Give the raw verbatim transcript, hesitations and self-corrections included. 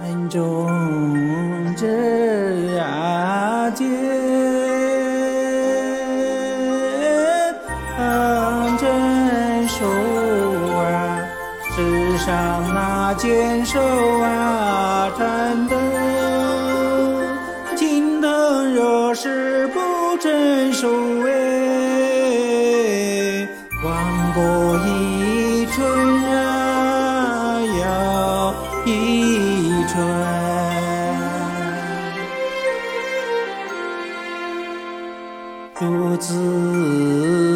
山中之阿坚，镇守啊，世上那坚守啊，战斗。金灯若是不镇守哎，亡国一春啊，又一春。如此